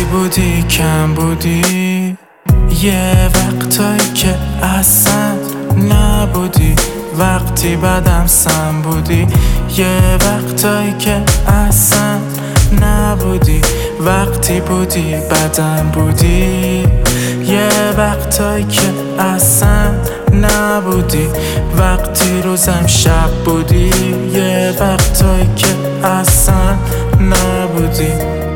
بودی کم بودی، یه وقتایی که اصلا نبودی، وقتی بدم سم بودی، یه وقتایی که اصلا نبودی، وقتی بودی بدم بودی، یه وقتایی که اصلا نبودی، وقتی روزم شب بودی، یه وقتایی که اصلا نبودی.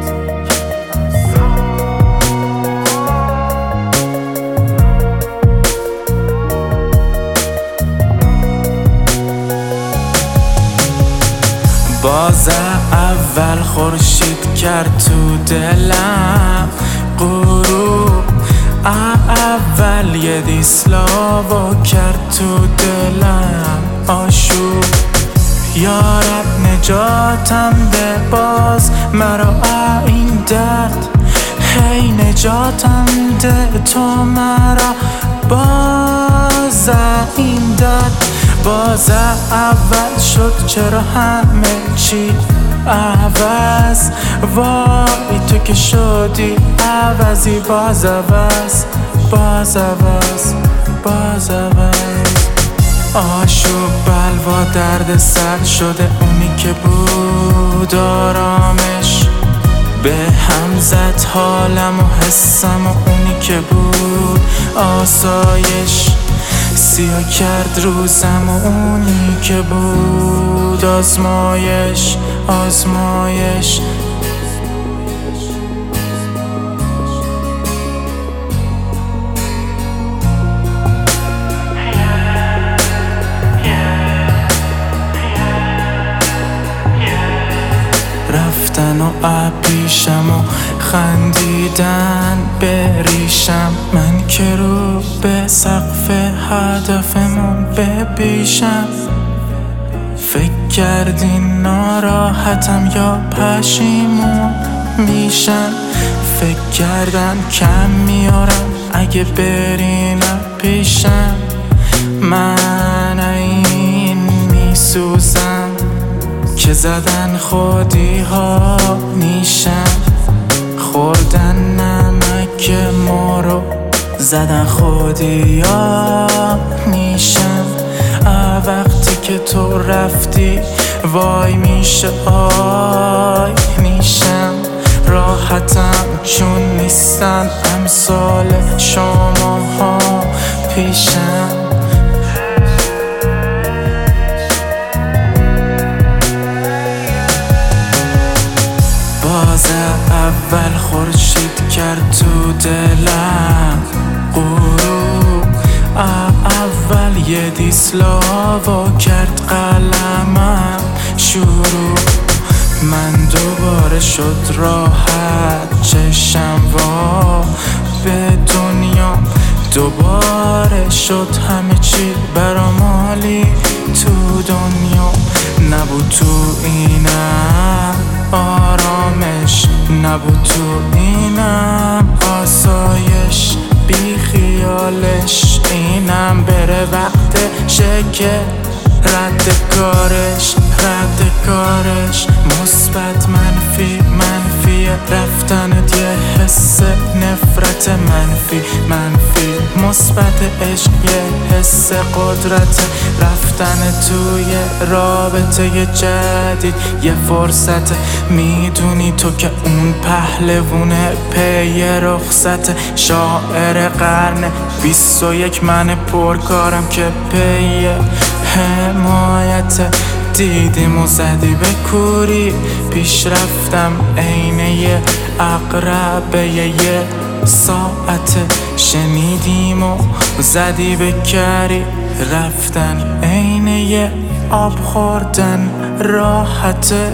باز اول خورشید کرد تو دلم غروب، اول یه دیسلاو کرد تو دلم آشوب. یارب نجاتم ده باز مرا این درد، هی نجاتم ده تو مرا باز این درد. باز اول شد چرا همه چی عوض، وای تو که شدی عوضی، باز عوض باز عوض باز عوض. آشوب بلوا درد سر شده، اونی که بود آرامش به هم زد حالم و حسم، و اونی که بود آسایش سیاه کرد روزم، و اونی که بود آزمایش آزمایش. رفتن و پیشم و خندیدن به ریشم، من که رو به سقف هدفمون بپیشم. فکر کردین ناراحتم یا پشیمون میشم، فکر کردن کم میارم اگه برین پیشم. من این میسوزم که زدن خودی ها نیشم، خوردن نمک ما رو زدن خودی ها نیشم. وقتی که تو رفتی وای میشه آی میشم، راحتم چون نیستن امثال شما ها پیشم. باز اول خورشید کرد تو دلم غروب، اول یه دیسلاو کرد قلمم شروع. من دوباره شد راحت چشم وا به دنیا، دوباره شد همه چی برام عالی تو دنیا. نبود تو اینم آرامش، نبود تو اینم آسایش، بی خیالش اینم بره وقتشه که رد کارش رد کارش. مثبت منفی منفی رفتنت یه حس نفرت منفی منفی، مثبت عشق یه حس قدرت، رفتن توی رابطه جدید یه فرصت. میدونی تو که اون پهلوونه پی رخصت، شاعر قرن 21 من پرکارم که پی حمایت. دیدیم و زدی به کوری، پیش رفتم عینه یه عقربه یه ساعت، شنیدیم و زدی به کری، رفتن عینه یه آب خوردن راحته.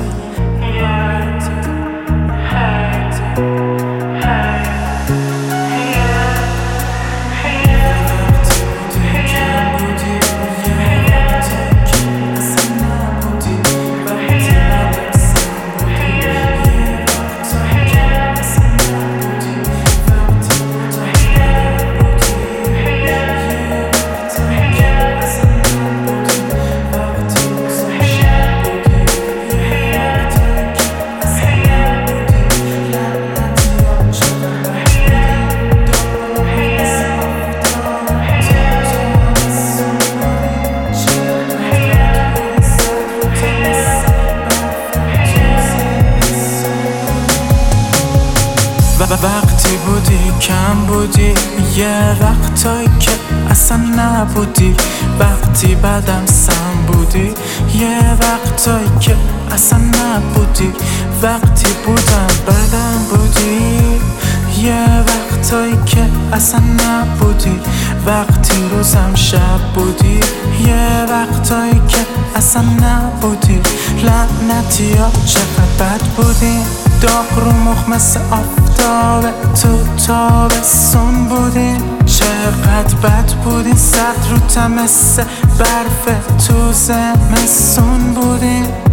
زیادی بودی کم بودی، یه وقتایی که اصلا نبودی، وقتی بعدم سم بودی، یه وقتایی که اصلا نبودی، وقتی بودم بعدم بودی، یه وقتایی که اصلا نبودی، وقتی روزم شب بودی، یه وقتایی که اصلا نبودی. لعنتی ها چقدر بد بودی، داغ رو مخ مثل آفتاب تو تابستون بودی، چقدر بد بودی، سرد رو مثل برف تو زمستون بودی.